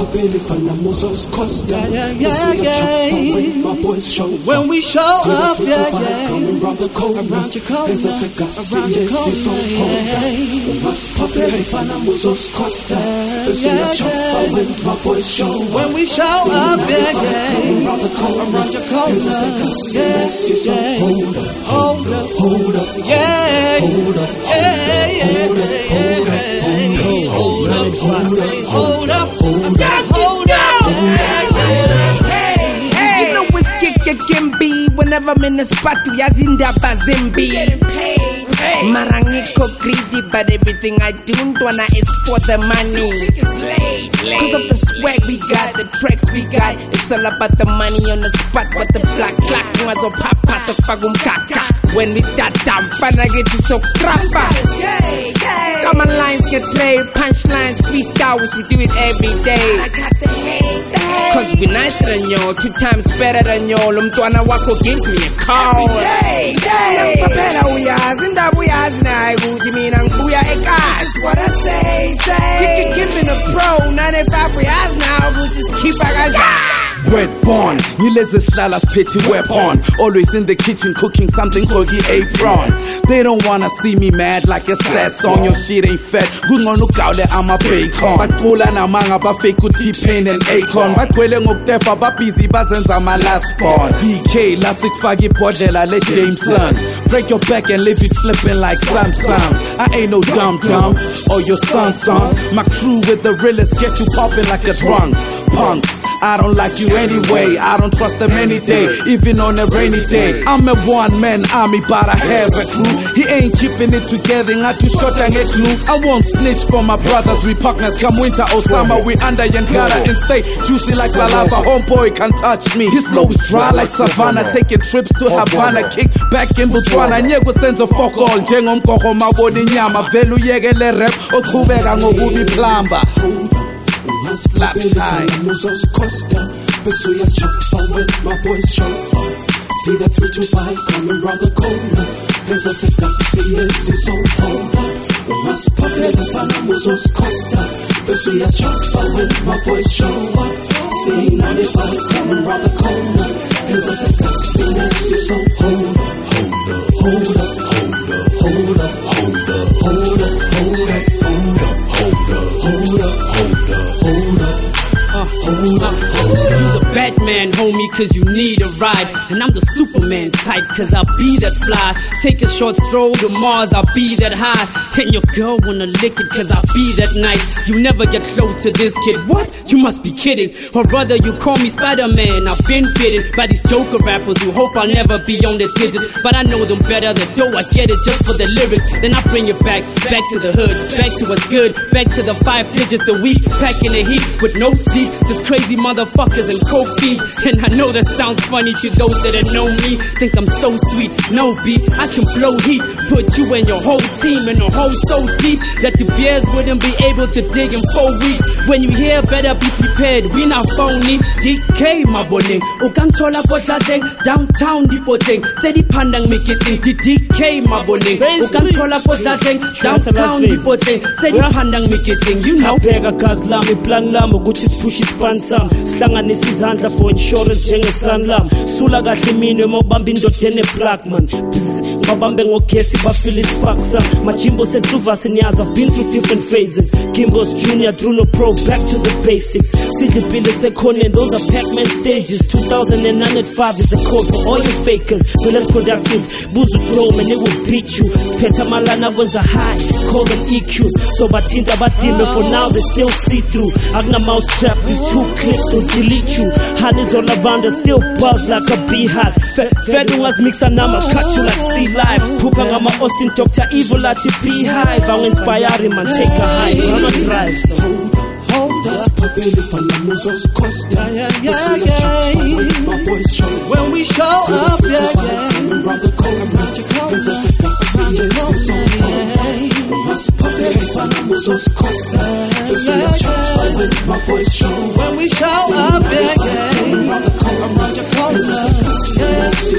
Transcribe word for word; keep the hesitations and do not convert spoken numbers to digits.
Yeah, yeah, yeah, yeah. When we show up, yeah, yeah. Around your corner, around your corner, when we show up, yeah, yeah. Around your corner, yes, yeah. Hold up, hold up, hold up, yeah, hold up, yeah, yeah, yeah. Hold up, hold up, hold up, hold up, hold up. You know it's kick it can be whenever I'm in the spot. We are in the bazimbi. Marangiko greedy, but everything I do, Dwana, it's for the money. Cause of the swag we got, the tracks we got, it's all about the money on the spot. But the black clock was a papa, so fagum kaka. When we that damn fun, I get you so crappa. Common lines get played, punchlines, freestyles, we do it every day. I got the hate. Cause we nicer than y'all, two times better than y'all. Umtwana wako gives me a call. Day, day. Papela uyaz, inda uyaz na iguti minang buya ekas. What I say, say. Kick giving a pro, ninety-five uyaz now, we'll just keep a Wet born, Yilez's Lala's petty weapon. Always in the kitchen cooking something called the apron. They don't wanna see me mad like a sad song. Your shit ain't fat. Good on look out there, I'm a bacon. But Pula na manga ba fake with T-Pain and Akon. But Kweleng Uktefa ba busy bazens are my last spawn. D K, Lasik Fagi Podela, let Jameson. Break your back and leave it flipping like Samsung. I ain't no dumb dumb or your son son. My crew with the realest get you popping like a drunk. Punks, I don't like you anyway. I don't trust them any day, even on a rainy day. I'm a one-man army, but I have a crew. He ain't keeping it together, not too short and get clue. I won't snitch for my brothers, we partners. Come winter or summer, we under Yankara and stay juicy like Salava. Homeboy can't touch me. His flow is dry like Savannah, taking trips to Havana, kick back in Botswana. Nyego sends a fuck all. Jengom koko maboni nyama, velu yegele rep, okubega ngobubi plamba. Slap time. My boys show up. See that three two five coming round the corner. There's a sick I see this is so cold. Mas papel fanamos Costa. Beso ya chapa when my boys show up. See ninety-five coming round the corner. There's a sick I see this is so hold up, hold up, hold up, hold up, hold up, hold up, hold up, hold up, hold up, hold up, hold up, hold up, hold up. Uh, hold up, hold up. He's a Batman, homie, cause you need a ride. And I'm the Superman type, cause I'll be that fly. Take a short stroll to Mars, I'll be that high. And your girl wanna lick it, cause I'll be that nice. You never get close to this kid, what? You must be kidding. Or rather, you call me Spider-Man. I've been bitten by these Joker rappers who hope I'll never be on their digits. But I know them better, the dough, I get it just for the lyrics. Then I bring it back, back to the hood, back to what's good, back to the five digits a week, packing the heat with no sleep. Just crazy motherfuckers and coke fiends. And I know that sounds funny to those that don't know me. Think I'm so sweet, no beat, I can blow heat. Put you and your whole team in a hole so deep that the bears wouldn't be able to dig in four weeks. When you hear, better be prepared, we not phony. D K my boning, ukantola potlateng, downtown dipoteng, tedi pandang make it in. D K my boning, ukantola potlateng, downtown dipoteng, tedi pandang make it in. You know, Pega kazlami plan lami ukuthi push ispan sam sihlanganisa izandla for insurance njenge sunlam sula kahle mini mawubamba indoda ene black man sibabambe ngogesi bafeel ispark sam majimbo sekluvas niyazi I've been through different phases Gimbos Junior Bruno Pro back to the basics sidipile sekhona and those are Pac-Man stages two thousand nine at five is a code for all you fakers the less productive buzu dome and it will beat you spetha malana kwenza high call them E Qs so bathinta badime for now they still see through akuna mouse trap these two clips will delete you honey's all around us still buzz like a beehive fed was mixer nama cut you like sea live puka ngama Austin Doctor Evil at your beehive I'm inspiring man take a high I'ma drive so hold up, Costa. Yeah, yeah, yeah. When we show up, yeah, yeah. Around the corner, around your corner, around your corner. Must pop it, fanamos Costa. My boys show. When we show up, yeah, yeah. Around the corner, around your corner, yeah.